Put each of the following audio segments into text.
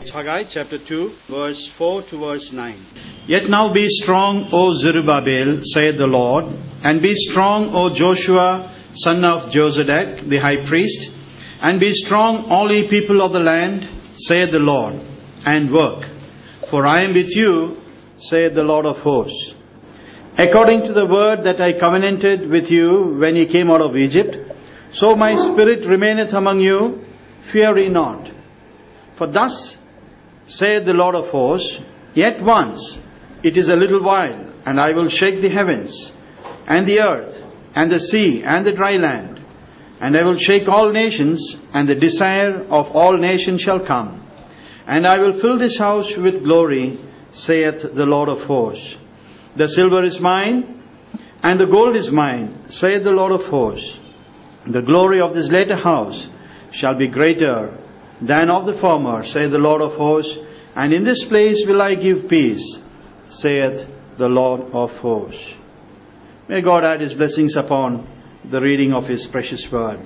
Haggai chapter 2, verse 4 to verse 9. Yet now be strong, O Zerubbabel, saith the Lord, and be strong, O Joshua, son of Jozadak, the high priest, and be strong, all ye people of the land, saith the Lord, and work. For I am with you, saith the Lord of hosts. According to the word that I covenanted with you when ye came out of Egypt, so my spirit remaineth among you, fear ye not. For thus saith the Lord of hosts, yet once, it is a little while, and I will shake the heavens, and the earth, and the sea, and the dry land. And I will shake all nations, and the desire of all nations shall come. And I will fill this house with glory, saith the Lord of hosts. The silver is mine, and the gold is mine, saith the Lord of hosts. The glory of this latter house shall be greater than of the former, saith the Lord of hosts. And in this place will I give peace, saith the Lord of hosts. May God add His blessings upon the reading of His precious word.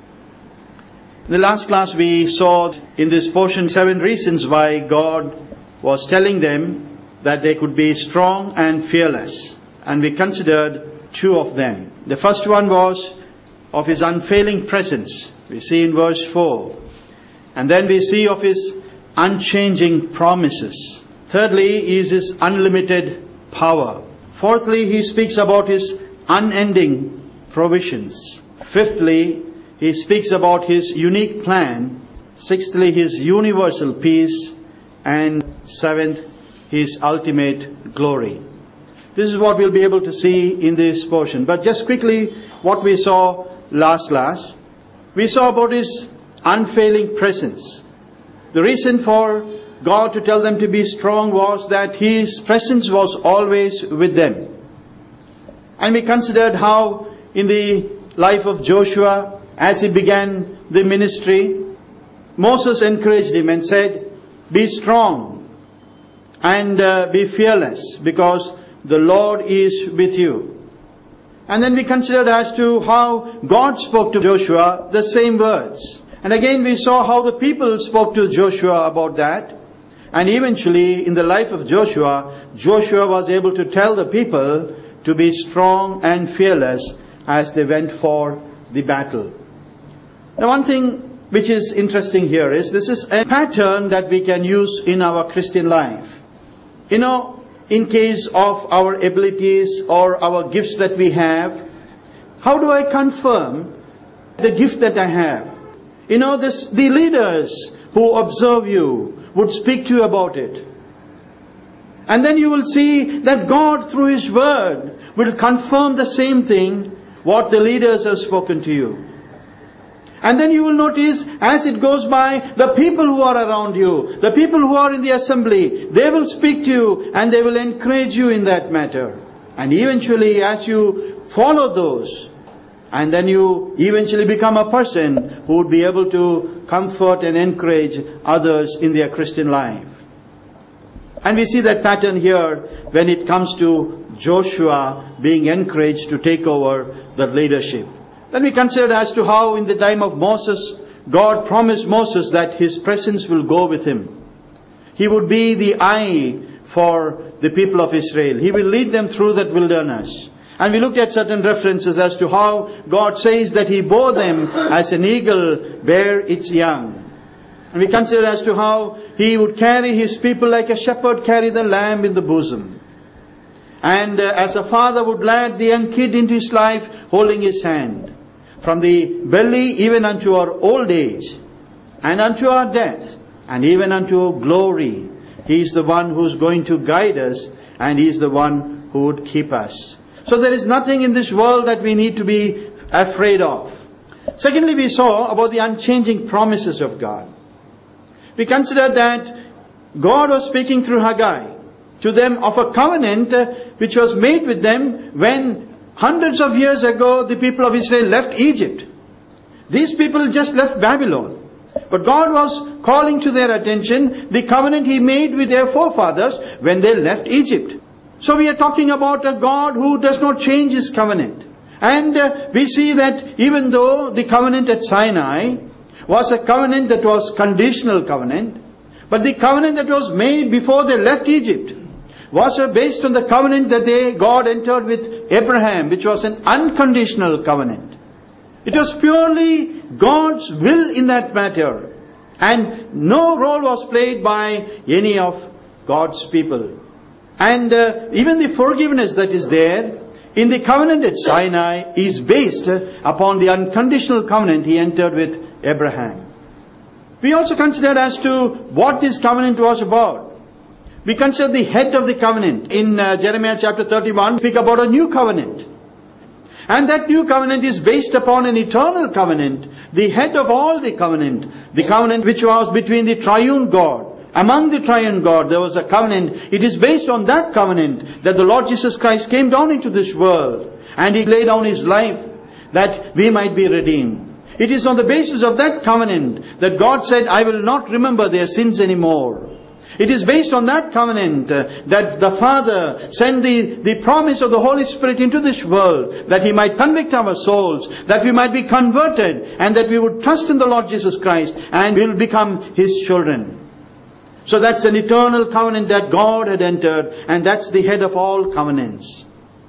In the last class we saw in this portion 7 reasons why God was telling them that they could be strong and fearless. And we considered 2 of them. The first one was of His unfailing presence. We see in verse 4. And then we see of His unchanging promises. Thirdly is His unlimited power. Fourthly, He speaks about His unending provisions. Fifthly, He speaks about His unique plan. Sixthly, His universal peace. And seventh, His ultimate glory. This is what we'll be able to see in this portion. But just quickly, what we saw last class. We saw about His unfailing presence. The reason for God to tell them to be strong was that His presence was always with them. And we considered how in the life of Joshua, as he began the ministry, Moses encouraged him and said, be strong and be fearless, because the Lord is with you. And then we considered as to how God spoke to Joshua the same words. And again we saw how the people spoke to Joshua about that. And eventually in the life of Joshua, Joshua was able to tell the people to be strong and fearless as they went for the battle. Now one thing which is interesting here is this is a pattern that we can use in our Christian life. You know, in case of our abilities or our gifts that we have, how do I confirm the gift that I have? You know, the leaders who observe you would speak to you about it. And then you will see that God through His word will confirm the same thing what the leaders have spoken to you. And then you will notice as it goes by, the people who are around you, the people who are in the assembly, they will speak to you and they will encourage you in that matter. And eventually as you follow those, and then you eventually become a person who would be able to comfort and encourage others in their Christian life. And we see that pattern here when it comes to Joshua being encouraged to take over the leadership. Then we considered as to how in the time of Moses, God promised Moses that His presence will go with him. He would be the eye for the people of Israel. He will lead them through that wilderness. And we looked at certain references as to how God says that He bore them as an eagle bear its young. And we considered as to how He would carry His people like a shepherd carry the lamb in the bosom. And as a father would lead the young kid into his life, holding his hand. From the belly even unto our old age, and unto our death, and even unto glory. He is the one who is going to guide us, and He is the one who would keep us. So there is nothing in this world that we need to be afraid of. Secondly, we saw about the unchanging promises of God. We considered that God was speaking through Haggai to them of a covenant which was made with them when hundreds of years ago the people of Israel left Egypt. These people just left Babylon. But God was calling to their attention the covenant He made with their forefathers when they left Egypt. So we are talking about a God who does not change His covenant. And we see that even though the covenant at Sinai was a covenant that was conditional covenant, But the covenant that was made before they left Egypt was based on the covenant that God entered with Abraham, which was an unconditional covenant. It was purely God's will in that matter. And no role was played by any of God's people. And even the forgiveness that is there in the covenant at Sinai is based upon the unconditional covenant He entered with Abraham. We also considered as to what this covenant was about. We consider the head of the covenant. In Jeremiah chapter 31, we speak about a new covenant. And that new covenant is based upon an eternal covenant, the head of all the covenant which was between the triune God. Among the triune God, there was a covenant. It is based on that covenant that the Lord Jesus Christ came down into this world and He laid down His life that we might be redeemed. It is on the basis of that covenant that God said, I will not remember their sins anymore. It is based on that covenant that the Father sent the promise of the Holy Spirit into this world, that He might convict our souls, that we might be converted, and that we would trust in the Lord Jesus Christ, and we will become His children. So that's an eternal covenant that God had entered, and that's the head of all covenants.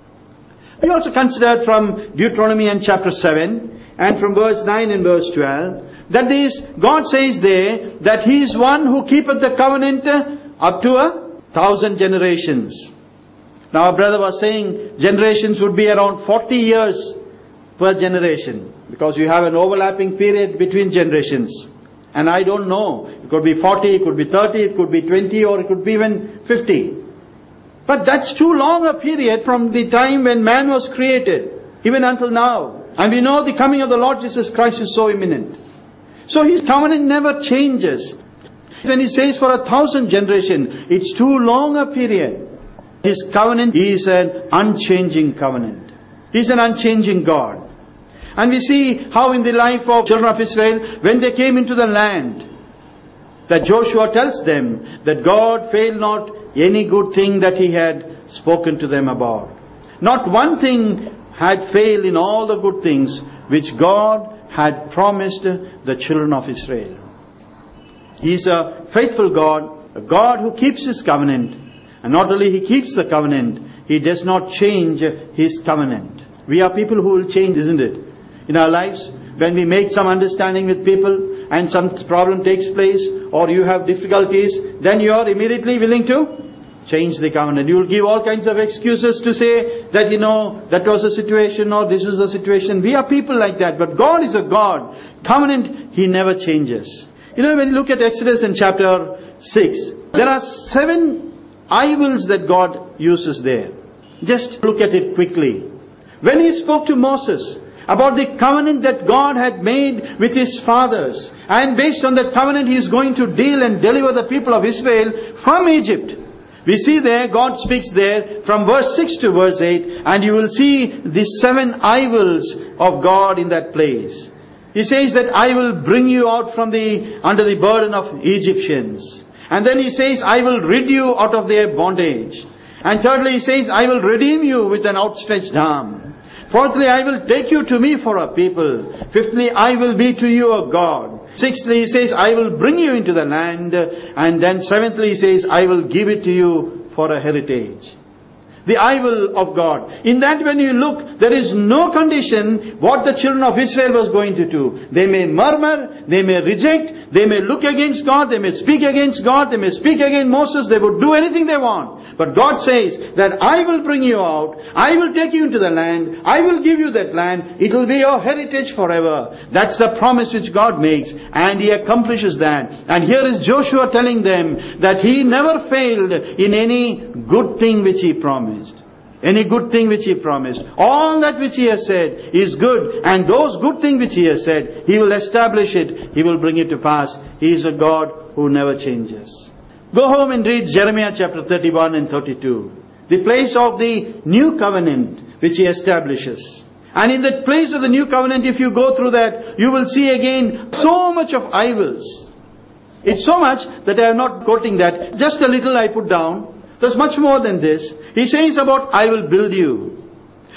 We also considered from Deuteronomy and chapter 7, and from verse 9 and verse 12, that God says there that He is one who keepeth the covenant up to 1,000 generations. Now our brother was saying generations would be around 40 years per generation, because you have an overlapping period between generations. And I don't know, it could be 40, it could be 30, it could be 20, or it could be even 50. But that's too long a period from the time when man was created, even until now. And we know the coming of the Lord Jesus Christ is so imminent. So His covenant never changes. When He says for 1,000 generations, it's too long a period. His covenant is an unchanging covenant. He's an unchanging God. And we see how in the life of children of Israel, when they came into the land, that Joshua tells them that God failed not any good thing that He had spoken to them about. Not one thing had failed in all the good things which God had promised the children of Israel. He is a faithful God, a God who keeps His covenant. And not only He keeps the covenant, He does not change His covenant. We are people who will change, isn't it? In our lives, when we make some understanding with people and some problem takes place, or you have difficulties, then you are immediately willing to change the covenant. You will give all kinds of excuses to say that, that was a situation, or this is a situation. We are people like that, but God is a God. Covenant, He never changes. When you look at Exodus in chapter 6, there are 7 I wills that God uses there. Just look at it quickly. When He spoke to Moses about the covenant that God had made with his fathers, and based on that covenant He is going to deal and deliver the people of Israel from Egypt. We see there, God speaks there from verse 6 to verse 8, and you will see the 7 I wills of God in that place. He says that I will bring you out from under the burden of Egyptians. And then He says, I will rid you out of their bondage. And thirdly, He says, I will redeem you with an outstretched arm. Fourthly, I will take you to me for a people. Fifthly, I will be to you a God. Sixthly, He says, I will bring you into the land. And then seventhly, He says, I will give it to you for a heritage. The I will of God. In that when you look, there is no condition what the children of Israel was going to do. They may murmur, they may reject, they may look against God, they may speak against God, they may speak against Moses, they would do anything they want. But God says that I will bring you out, I will take you into the land, I will give you that land, it will be your heritage forever. That's the promise which God makes, and He accomplishes that. And here is Joshua telling them that he never failed in any good thing which he promised. Any good thing which He promised. All that which He has said is good. And those good things which He has said, He will establish it. He will bring it to pass. He is a God who never changes. Go home and read Jeremiah chapter 31 and 32. The place of the new covenant which He establishes. And in that place of the new covenant, if you go through that, you will see again so much of I wills. It's so much that I am not quoting that. Just a little I put down. There's much more than this. He says about, I will build you.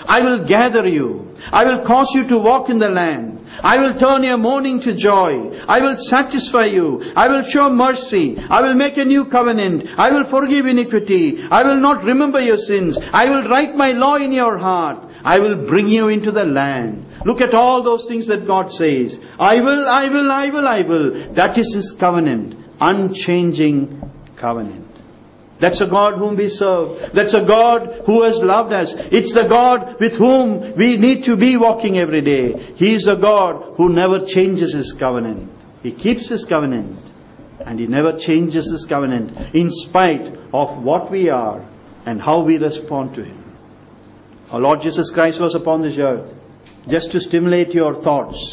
I will gather you. I will cause you to walk in the land. I will turn your mourning to joy. I will satisfy you. I will show mercy. I will make a new covenant. I will forgive iniquity. I will not remember your sins. I will write my law in your heart. I will bring you into the land. Look at all those things that God says. I will, I will, I will, I will. That is His covenant. Unchanging covenant. That's a God whom we serve. That's a God who has loved us. It's the God with whom we need to be walking every day. He is a God who never changes His covenant. He keeps His covenant. And He never changes His covenant in spite of what we are and how we respond to Him. Our Lord Jesus Christ was upon this earth just to stimulate your thoughts.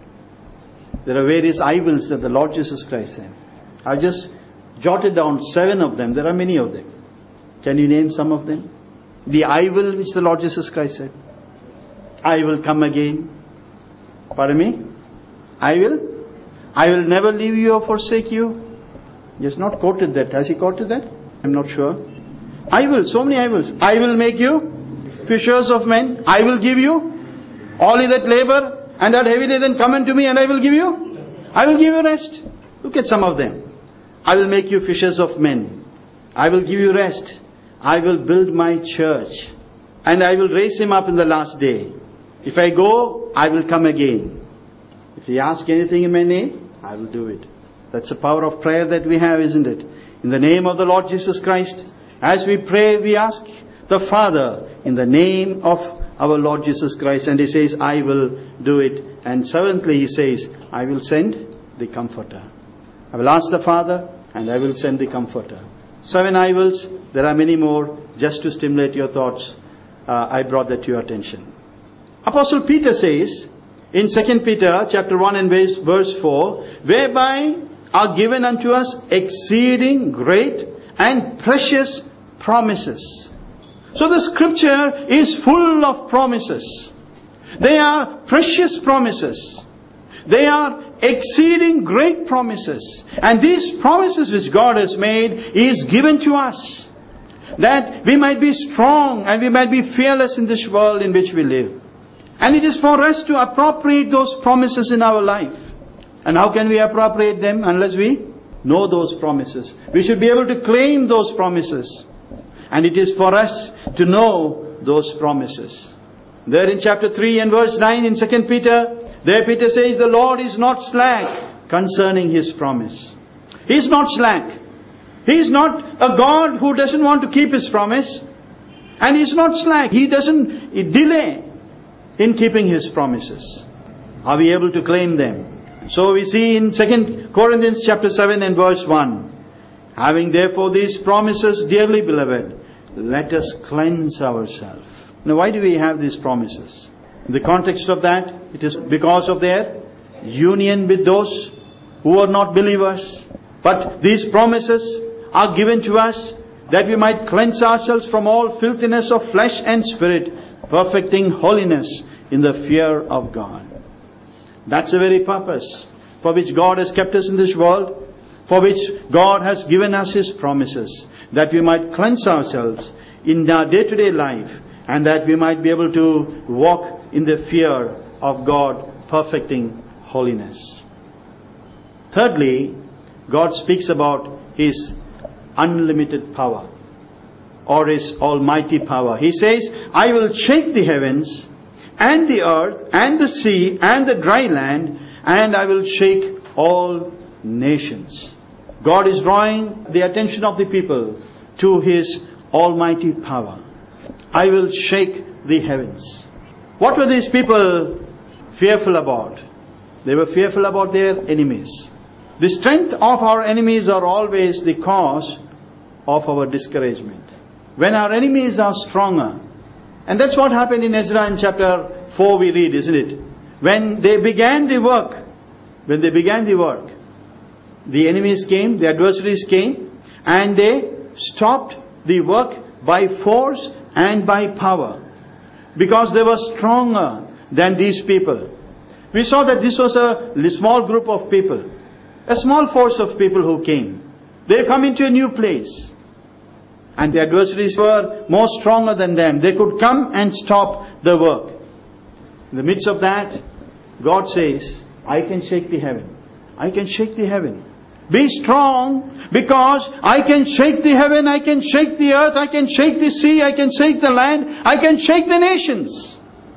There are various I wills that the Lord Jesus Christ said. I just jotted down 7 of them. There are many of them. Can you name some of them? The I will which the Lord Jesus Christ said. I will come again. Pardon me? I will never leave you or forsake you. He has not quoted that. Has He quoted that? I'm not sure. I will. So many I wills. I will make you fishers of men. I will give you all ye that labor and are heavy laden, come unto me and I will give you. I will give you rest. Look at some of them. I will make you fishers of men. I will give you rest. I will build my church. And I will raise him up in the last day. If I go, I will come again. If you ask anything in my name, I will do it. That's the power of prayer that we have, isn't it? In the name of the Lord Jesus Christ, as we pray, we ask the Father in the name of our Lord Jesus Christ. And He says, I will do it. And seventhly, He says, I will send the Comforter. I will ask the Father and I will send the Comforter. 7 I wills. There are many more. Just to stimulate your thoughts, I brought that to your attention. Apostle Peter says in 2 Peter chapter 1 and verse 4, whereby are given unto us exceeding great and precious promises. So the scripture is full of promises. They are precious promises. They are exceeding great promises. And these promises which God has made is given to us, that we might be strong and we might be fearless in this world in which we live. And it is for us to appropriate those promises in our life. And how can we appropriate them unless we know those promises? We should be able to claim those promises. And it is for us to know those promises. There in chapter 3 and verse 9 in 2 Peter, there Peter says, the Lord is not slack concerning His promise. He is not slack. He is not a God who doesn't want to keep His promise. And He is not slack. He doesn't delay in keeping His promises. Are we able to claim them? So we see in 2 Corinthians chapter 7 and verse 1, having therefore these promises, dearly beloved, let us cleanse ourselves. Now why do we have these promises? In the context of that, it is because of their union with those who are not believers. But these promises are given to us that we might cleanse ourselves from all filthiness of flesh and spirit, perfecting holiness in the fear of God. That's the very purpose for which God has kept us in this world, for which God has given us His promises, that we might cleanse ourselves in our day-to-day life, and that we might be able to walk in the fear of God, perfecting holiness. Thirdly, God speaks about His unlimited power, or His almighty power. He says, I will shake the heavens and the earth and the sea and the dry land, and I will shake all nations. God is drawing the attention of the people to His almighty power. I will shake the heavens. What were these people fearful about? They were fearful about their enemies. The strength of our enemies are always the cause of our discouragement. When our enemies are stronger, and that's what happened in Ezra in chapter 4 we read, isn't it? When they began the work, the enemies came, the adversaries came, and they stopped the work by force and by power, because they were stronger than these people. We saw that this was a small group of people, a small force of people who came. They come into a new place, and the adversaries were more stronger than them. They could come and stop the work. In the midst of that, God says, I can shake the heaven. I can shake the heaven. Be strong, because I can shake the heaven, I can shake the earth, I can shake the sea, I can shake the land, I can shake the nations.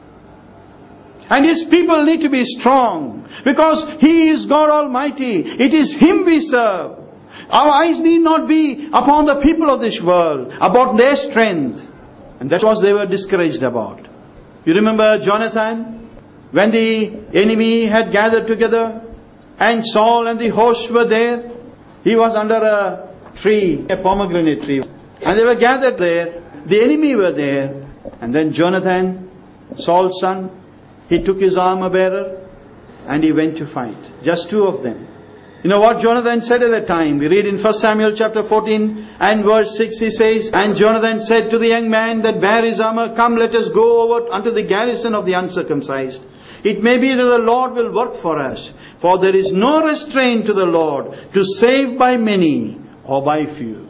And His people need to be strong, because He is God Almighty. It is Him we serve. Our eyes need not be upon the people of this world, about their strength. And that's what they were discouraged about. You remember Jonathan? When the enemy had gathered together, and Saul and the host were there, he was under a tree, a pomegranate tree. And they were gathered there. The enemy were there. And then Jonathan, Saul's son, he took his armor bearer and he went to fight. Just two of them. You know what Jonathan said at that time? We read in 1 Samuel chapter 14 and verse 6, he says, And Jonathan said to the young man that bare his armor, Come, let us go over unto the garrison of the uncircumcised. It may be that the Lord will work for us, for there is no restraint to the Lord to save by many or by few.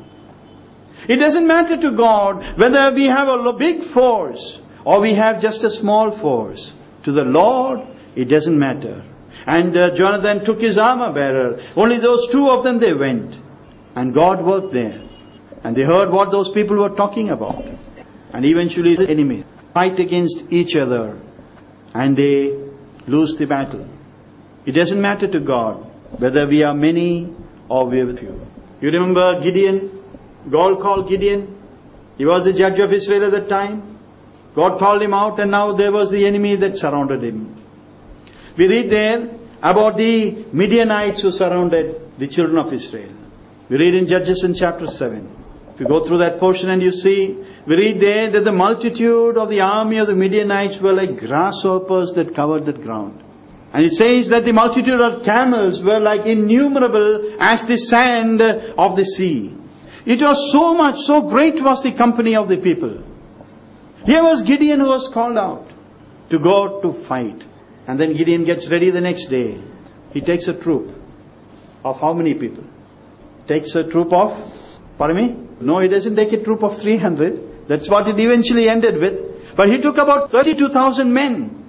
It doesn't matter to God whether we have a big force or we have just a small force. To the Lord, it doesn't matter. And Jonathan took his armor bearer. Only those two of them, they went. And God worked there. And they heard what those people were talking about. And eventually the enemy fight against each other. And they lose the battle. It doesn't matter to God whether we are many or we are few. You remember Gideon? God called Gideon. He was the judge of Israel at that time. God called him out, and now there was the enemy that surrounded him. We read there about the Midianites who surrounded the children of Israel. We read in Judges in chapter 7. If you go through that portion and you see, we read there that the multitude of the army of the Midianites were like grasshoppers that covered the ground. And it says that the multitude of camels were like innumerable as the sand of the sea. It was so much, so great was the company of the people. Here was Gideon who was called out to go to fight. And then Gideon gets ready the next day. He takes a troop of how many people? Takes a troop of, pardon me? No, he doesn't take a troop of 300. That's what it eventually ended with. But he took about 32,000 men.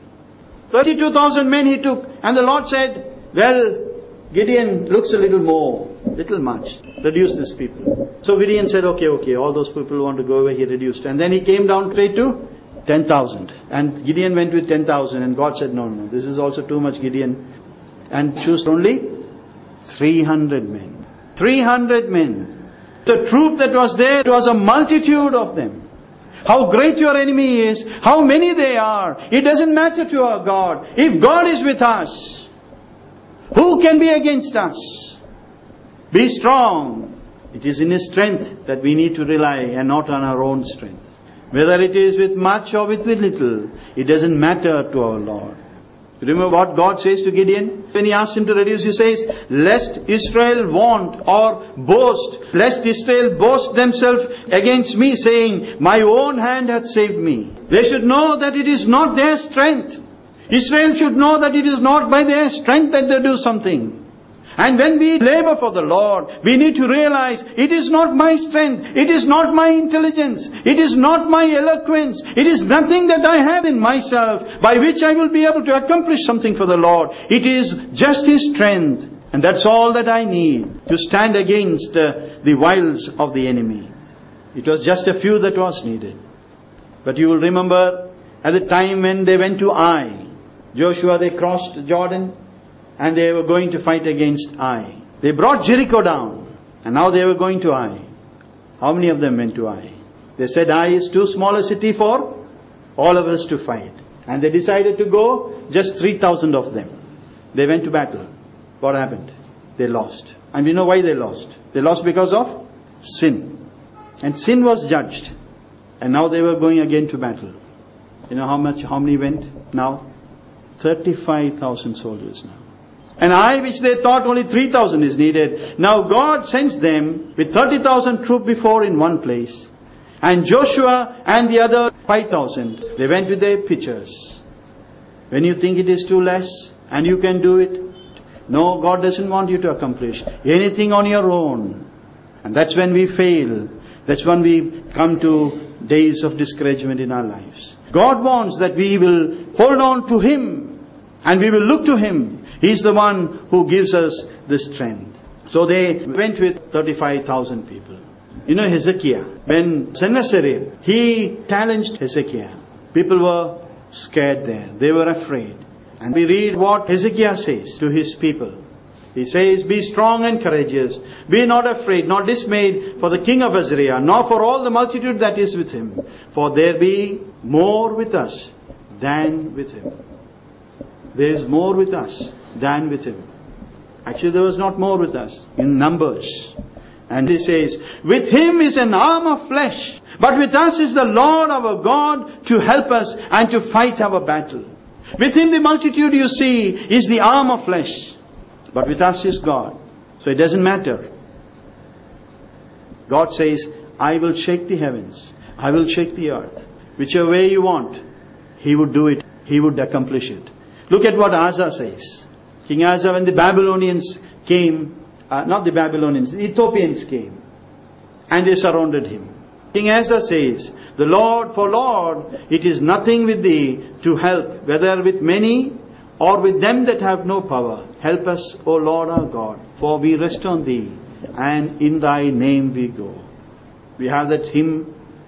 32,000 men he took. And the Lord said, well, Gideon looks a little much. Reduce these people. So Gideon said, okay, all those people want to go away, he reduced. And then he came down straight to 10,000. And Gideon went with 10,000. And God said, no, this is also too much, Gideon. And choose only 300 men. 300 men. The troop that was there, it was a multitude of them. How great your enemy is, how many they are, it doesn't matter to our God. If God is with us, who can be against us? Be strong. It is in His strength that we need to rely and not on our own strength. Whether it is with much or with little, it doesn't matter to our Lord. Remember what God says to Gideon? When he asks him to reduce, he says, lest Israel want or boast, lest Israel boast themselves against me, saying, my own hand hath saved me. They should know that it is not their strength. Israel should know that it is not by their strength that they do something. And when we labor for the Lord, we need to realize it is not my strength, it is not my intelligence, it is not my eloquence, it is nothing that I have in myself by which I will be able to accomplish something for the Lord. It is just His strength, and that's all that I need to stand against the wiles of the enemy. It was just a few that was needed. But you will remember at the time when they went to Ai, Joshua, they crossed Jordan, and they were going to fight against Ai. They brought Jericho down. And now they were going to Ai. How many of them went to Ai? They said Ai is too small a city for all of us to fight. And they decided to go, just 3,000 of them. They went to battle. What happened? They lost. And we know why they lost. They lost because of sin. And sin was judged. And now they were going again to battle. You know how many went now? 35,000 soldiers now. And Ai, which they thought only 3,000 is needed, now God sends them with 30,000 troops before in one place. And Joshua and the other 5,000, they went with their pitchers. When you think it is too less and you can do it, no, God doesn't want you to accomplish anything on your own. And that's when we fail. That's when we come to days of discouragement in our lives. God wants that we will hold on to Him and we will look to Him. He's the one who gives us the strength. So they went with 35,000 people. You know Hezekiah, when Sennacherib, he challenged Hezekiah. People were scared there. They were afraid. And we read what Hezekiah says to his people. He says, "Be strong and courageous. Be not afraid, nor dismayed for the king of Assyria, nor for all the multitude that is with him. For there be more with us than with him." There is more with us than with him. Actually, there was not more with us in numbers. And he says, "With him is an arm of flesh, but with us is the Lord our God to help us and to fight our battle." With him the multitude you see is the arm of flesh, but with us is God. So it doesn't matter. God says, "I will shake the heavens. I will shake the earth." Whichever way you want, He would do it. He would accomplish it. Look at what Asa says. King Asa, when the Babylonians came, not the Babylonians, the Ethiopians came, and they surrounded him. King Asa says, "The Lord, for Lord, it is nothing with thee to help, whether with many or with them that have no power. Help us, O Lord our God, for we rest on thee, and in thy name we go." We have that hymn.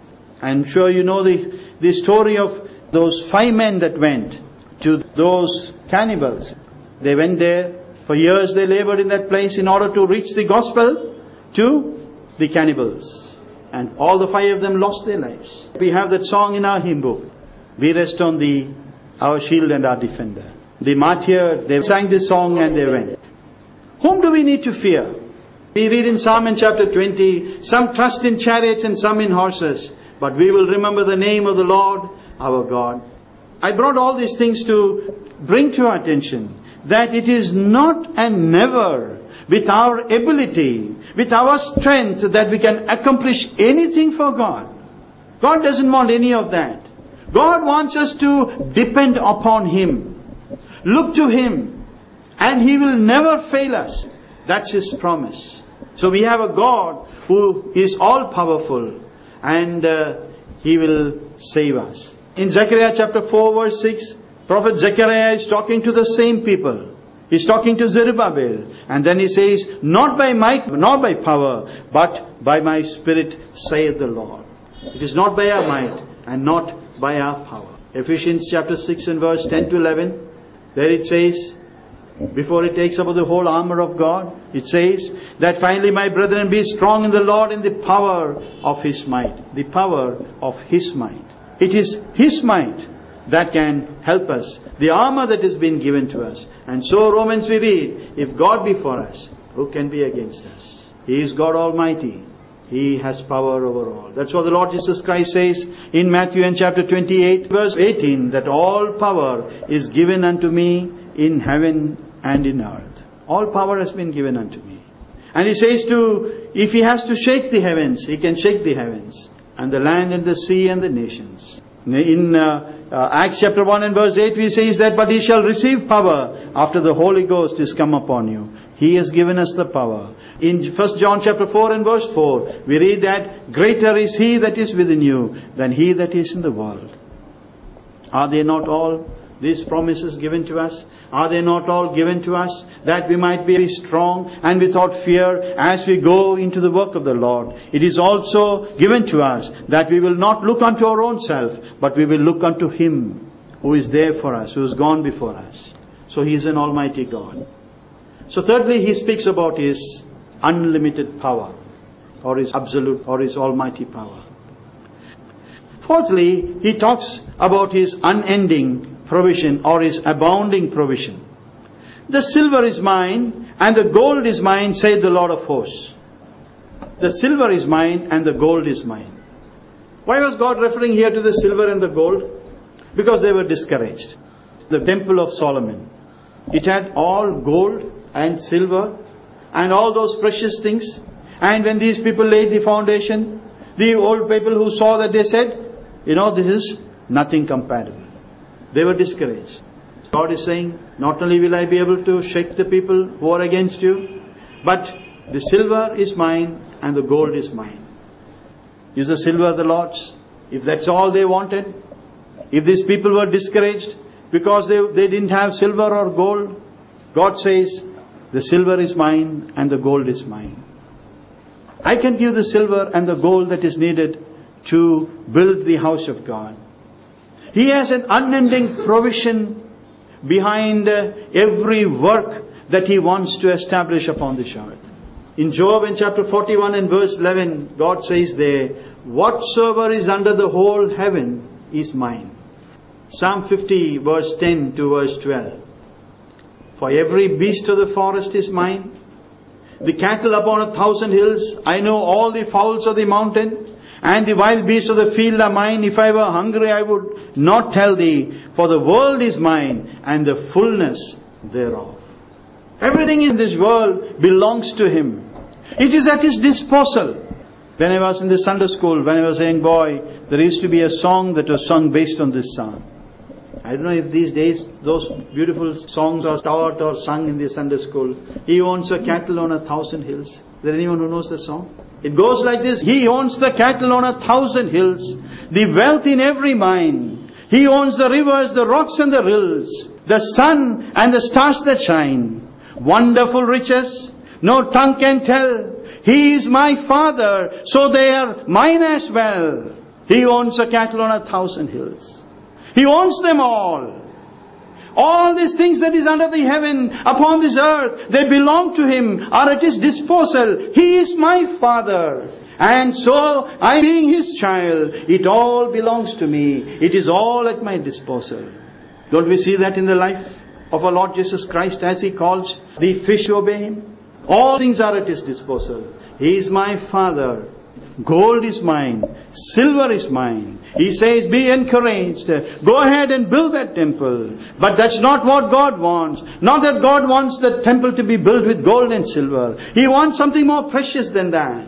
I'm sure you know the story of those 5 men that went to those cannibals. They went there. For years they labored in that place in order to reach the gospel to the cannibals. And all the 5 of them lost their lives. We have that song in our hymn book. "We rest on thee, our shield and our defender." The martyr, they sang this song and they went. Whom do we need to fear? We read in Psalm in chapter 20, "Some trust in chariots and some in horses, but we will remember the name of the Lord our God." I brought all these things to bring to our attention that it is not and never with our ability, with our strength, that we can accomplish anything for God. God doesn't want any of that. God wants us to depend upon Him. Look to Him, and He will never fail us. That's His promise. So we have a God who is all powerful, and He will save us. In Zechariah chapter 4 verse 6, Prophet Zechariah is talking to the same people. He's talking to Zerubbabel. And then he says, "Not by might, nor by power, but by my Spirit, saith the Lord." It is not by our might and not by our power. Ephesians chapter 6 and verse 10 to 11. There it says, before it takes about the whole armor of God, it says that finally, "My brethren, be strong in the Lord in the power of His might." The power of His might. It is His might that can help us. The armor that has been given to us. And so Romans we read, "If God be for us, who can be against us?" He is God Almighty. He has power over all. That's what the Lord Jesus Christ says in Matthew in chapter 28 verse 18, that all power is given unto me in heaven and in earth. All power has been given unto me. And He says if He has to shake the heavens, He can shake the heavens, and the land and the sea and the nations. In Acts chapter 1 and verse 8 we says that, "But ye shall receive power after the Holy Ghost is come upon you." He has given us the power. In 1 John chapter 4 and verse 4 we read that, "Greater is He that is within you than he that is in the world." Are they not all these promises given to us? Are they not all given to us that we might be strong and without fear as we go into the work of the Lord? It is also given to us that we will not look unto our own self, but we will look unto Him who is there for us, who has gone before us. So He is an almighty God. So thirdly, He speaks about His unlimited power, or His absolute, or His almighty power. Fourthly, He talks about His unending provision, or His abounding provision. "The silver is mine and the gold is mine, saith the Lord of hosts." The silver is mine and the gold is mine. Why was God referring here to the silver and the gold? Because they were discouraged. The temple of Solomon, it had all gold and silver and all those precious things. And when these people laid the foundation, the old people who saw that, they said, this is nothing comparable. They were discouraged. God is saying, not only will I be able to shake the people who are against you, but the silver is mine and the gold is mine. Is the silver the Lord's? If that's all they wanted, if these people were discouraged because they didn't have silver or gold, God says, the silver is mine and the gold is mine. I can give the silver and the gold that is needed to build the house of God. He has an unending provision behind every work that He wants to establish upon this earth. In Job in chapter 41 and verse 11, God says there, whatsoever is under the whole heaven is mine. Psalm 50 verse 10 to verse 12. For every beast of the forest is mine, the cattle upon 1,000 hills. I know all the fowls of the mountain, and the wild beasts of the field are mine. If I were hungry, I would not tell thee, for the world is mine, and the fullness thereof. Everything in this world belongs to Him. It is at His disposal. When I was in the Sunday school, when I was a young boy, there used to be a song that was sung based on this psalm. I don't know if these days those beautiful songs are taught or sung in the Sunday school. He owns a cattle on 1,000 hills. Is there anyone who knows the song? It goes like this. He owns the cattle on 1,000 hills, the wealth in every mine. He owns the rivers, the rocks and the rills, the sun and the stars that shine. Wonderful riches, no tongue can tell. He is my Father, so they are mine as well. He owns the cattle on 1,000 hills. He owns them all. All these things that is under the heaven, upon this earth, they belong to Him, are at His disposal. He is my Father. And so, I being His child, it all belongs to me. It is all at my disposal. Don't we see that in the life of our Lord Jesus Christ as He calls the fish to obey Him? All things are at His disposal. He is my Father. Gold is mine. Silver is mine. He says, be encouraged. Go ahead and build that temple. But that's not what God wants. Not that God wants the temple to be built with gold and silver. He wants something more precious than that.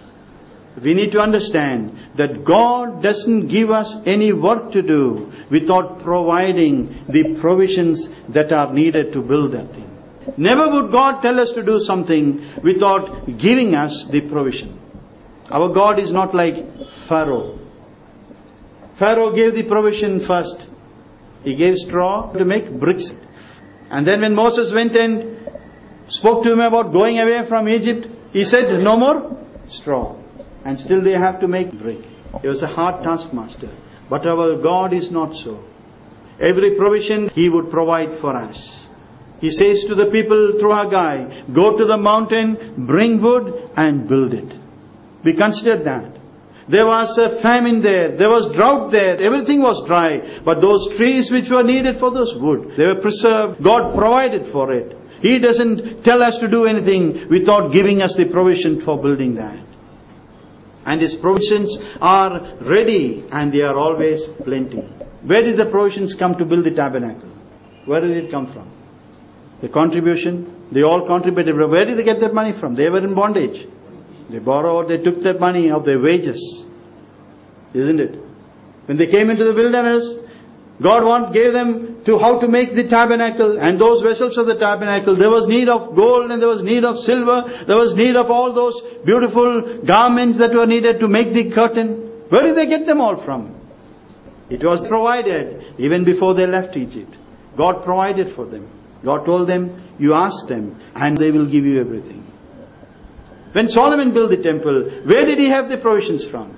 We need to understand that God doesn't give us any work to do without providing the provisions that are needed to build that thing. Never would God tell us to do something without giving us the provision. Our God is not like Pharaoh. Pharaoh gave the provision first. He gave straw to make bricks. And then when Moses went and spoke to him about going away from Egypt, he said, no more straw. And still they have to make brick. He was a hard taskmaster. But our God is not so. Every provision He would provide for us. He says to the people through Haggai, go to the mountain, bring wood and build it. We considered that. There was a famine there. There was drought there. Everything was dry. But those trees which were needed for those wood, they were preserved. God provided for it. He doesn't tell us to do anything without giving us the provision for building that. And His provisions are ready and they are always plenty. Where did the provisions come to build the tabernacle? Where did it come from? The contribution, they all contributed. Where did they get that money from? They were in bondage. They borrowed, they took that money of their wages. Isn't it? When they came into the wilderness, God gave them to how to make the tabernacle and those vessels of the tabernacle. There was need of gold and there was need of silver. There was need of all those beautiful garments that were needed to make the curtain. Where did they get them all from? It was provided even before they left Egypt. God provided for them. God told them, you ask them and they will give you everything. When Solomon built the temple, where did he have the provisions from?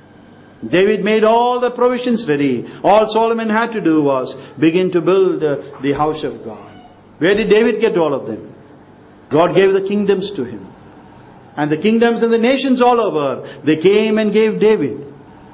David made all the provisions ready. All Solomon had to do was begin to build the house of God. Where did David get all of them? God gave the kingdoms to him. And the kingdoms and the nations all over, they came and gave David.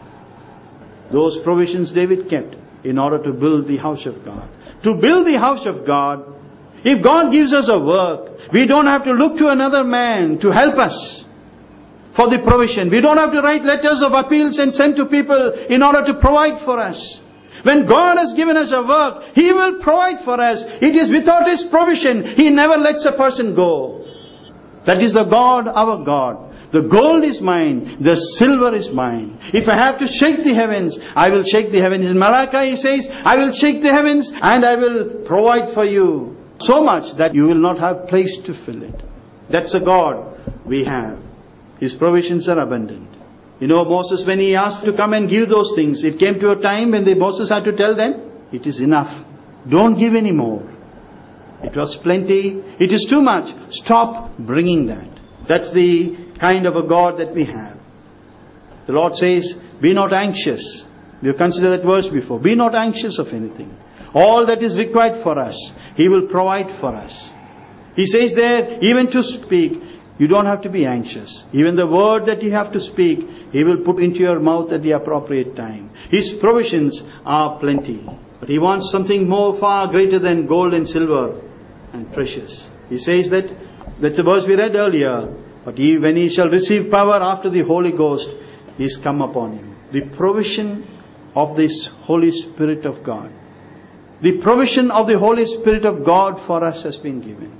Those provisions David kept in order to build the house of God. To build the house of God, if God gives us a work, we don't have to look to another man to help us for the provision. We don't have to write letters of appeals and send to people in order to provide for us. When God has given us a work, He will provide for us. It is without His provision. He never lets a person go. That is the God, our God. The gold is mine, the silver is mine. If I have to shake the heavens, I will shake the heavens. In Malachi He says, I will shake the heavens and I will provide for you so much that you will not have place to fill it. That's the God we have. His provisions are abundant. You know, Moses, when he asked to come and give those things, it came to a time when Moses had to tell them, it is enough. Don't give any more. It was plenty. It is too much. Stop bringing that. That's the kind of a God that we have. The Lord says, be not anxious. We have considered that verse before. Be not anxious of anything. All that is required for us, He will provide for us. He says there, even to speak, you don't have to be anxious. Even the word that you have to speak, He will put into your mouth at the appropriate time. His provisions are plenty. But He wants something more, far greater than gold and silver and precious. He says that's the verse we read earlier. But when he shall receive power after the Holy Ghost is come upon him. The provision of this Holy Spirit of God. The provision of the Holy Spirit of God for us has been given.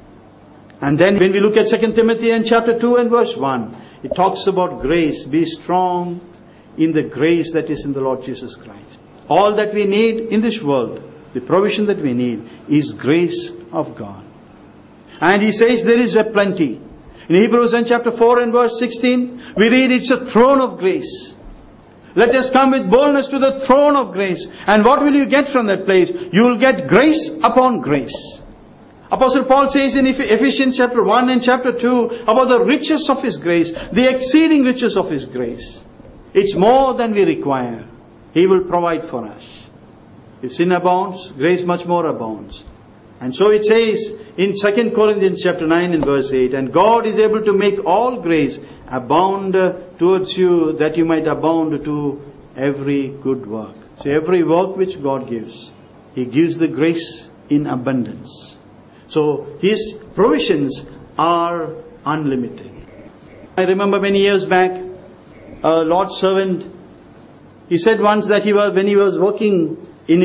And then when we look at 2 Timothy and chapter 2 and verse 1, it talks about grace. Be strong in the grace that is in the Lord Jesus Christ. All that we need in this world, the provision that we need, is grace of God. And he says there is a plenty. In Hebrews and chapter 4 and verse 16, we read it's a throne of grace. Let us come with boldness to the throne of grace. And what will you get from that place? You will get grace upon grace. Apostle Paul says in Ephesians chapter 1 and chapter 2 about the riches of His grace, the exceeding riches of His grace. It's more than we require. He will provide for us. If sin abounds, grace much more abounds. And so it says in 2 Corinthians chapter 9 and verse 8, and God is able to make all grace abound towards you, that you might abound to every good work. So every work which God gives, He gives the grace in abundance. So His provisions are unlimited. I remember many years back, a Lord's servant, he said once that when he was working in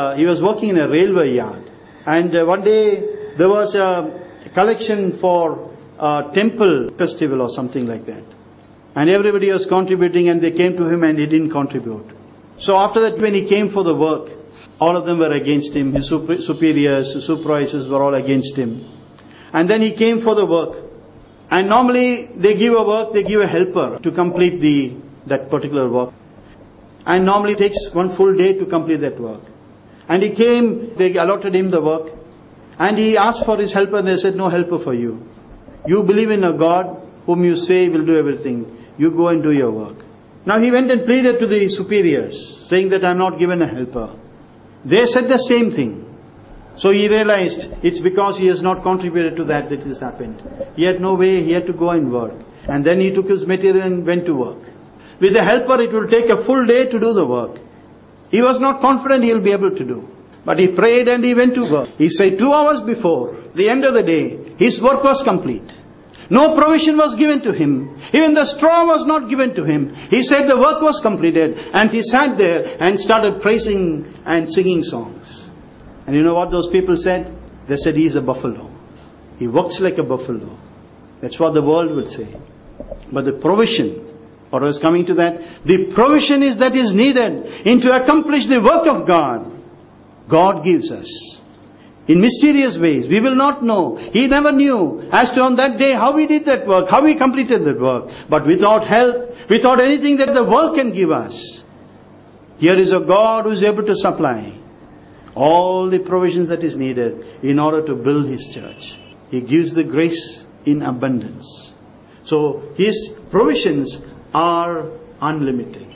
a railway yard. And one day there was a collection for a temple festival or something like that. And everybody was contributing and they came to him and he didn't contribute. So after that, when he came for the work, all of them were against him. His superiors, his supervisors were all against him. And then he came for the work. And normally they give a helper to complete that particular work. And normally it takes one full day to complete that work. And he came, they allotted him the work. And he asked for his helper and they said, no helper for you. You believe in a God whom you say will do everything. You go and do your work. Now he went and pleaded to the superiors, saying that I'm not given a helper. They said the same thing. So he realized it's because he has not contributed to that this happened. He had no way, he had to go and work. And then he took his material and went to work. With the helper it will take a full day to do the work. He was not confident he will be able to do. But he prayed and he went to work. He said 2 hours before the end of the day, his work was complete. No provision was given to him. Even the straw was not given to him. He said the work was completed. And he sat there and started praising and singing songs. And you know what those people said? They said he is a buffalo. He works like a buffalo. That's what the world will say. But the provision, or I was coming to that, the provision is that is needed in to accomplish the work of God. God gives us. In mysterious ways. We will not know. He never knew as to on that day how we did that work, how we completed that work. But without help, without anything that the world can give us, here is a God who is able to supply all the provisions that is needed in order to build His church. He gives the grace in abundance. So His provisions are unlimited.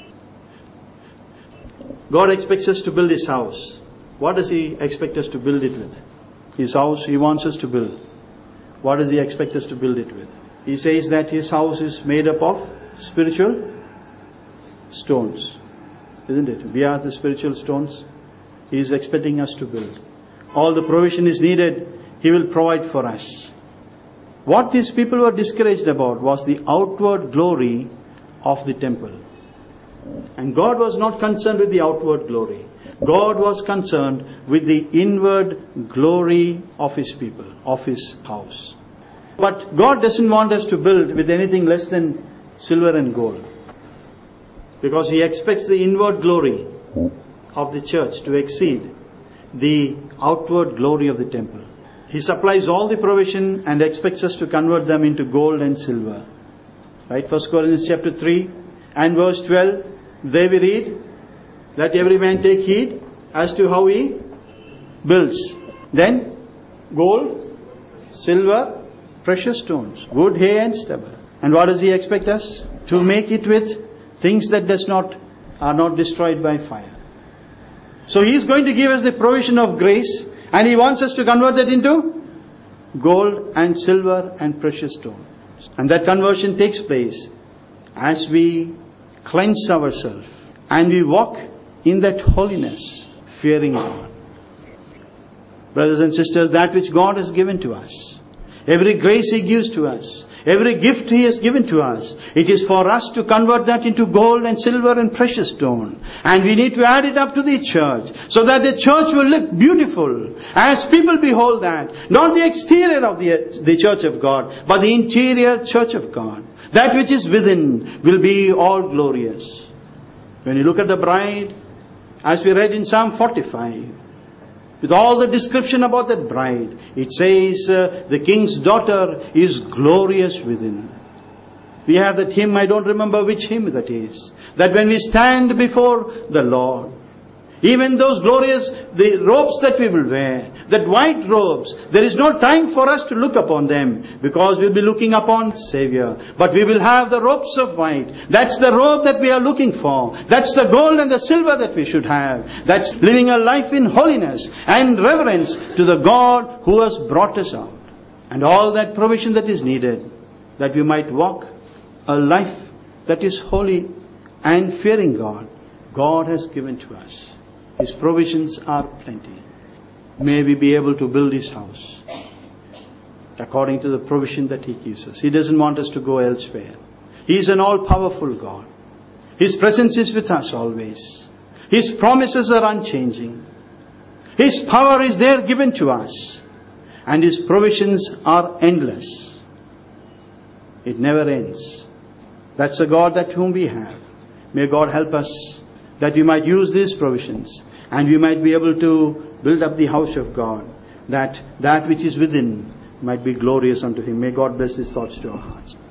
God expects us to build His house. What does He expect us to build it with? His house He wants us to build. What does He expect us to build it with? He says that His house is made up of spiritual stones. Isn't it? We are the spiritual stones He is expecting us to build. All the provision is needed, He will provide for us. What these people were discouraged about was the outward glory of the temple. And God was not concerned with the outward glory. God was concerned with the inward glory of His people, of His house. But God doesn't want us to build with anything less than silver and gold. Because He expects the inward glory of the church to exceed the outward glory of the temple. He supplies all the provision and expects us to convert them into gold and silver. Right? 1 Corinthians chapter 3 And verse 12, there we read, let every man take heed as to how he builds. Then, gold, silver, precious stones, wood, hay and stubble. And what does he expect us? To make it with things that are not destroyed by fire. So he is going to give us the provision of grace, and he wants us to convert that into gold and silver and precious stones. And that conversion takes place as we cleanse ourselves and we walk in that holiness, fearing God. Brothers and sisters, that which God has given to us, every grace He gives to us, every gift He has given to us, it is for us to convert that into gold and silver and precious stone. And we need to add it up to the church, so that the church will look beautiful as people behold that. Not the exterior of the church of God, but the interior church of God. That which is within will be all glorious. When you look at the bride, as we read in Psalm 45, with all the description about that bride, it says the king's daughter is glorious within. We have that hymn, I don't remember which hymn that is, that when we stand before the Lord, even those glorious, the robes that we will wear, that white robes, there is no time for us to look upon them, because we'll be looking upon Savior. But we will have the robes of white. That's the robe that we are looking for. That's the gold and the silver that we should have. That's living a life in holiness and reverence to the God who has brought us out. And all that provision that is needed, that we might walk a life that is holy and fearing God, God has given to us. His provisions are plenty. May we be able to build His house according to the provision that He gives us. He doesn't want us to go elsewhere. He is an all-powerful God. His presence is with us always. His promises are unchanging. His power is there given to us. And His provisions are endless. It never ends. That's the God that whom we have. May God help us that we might use these provisions and we might be able to build up the house of God, that which is within might be glorious unto Him. May God bless His thoughts to our hearts.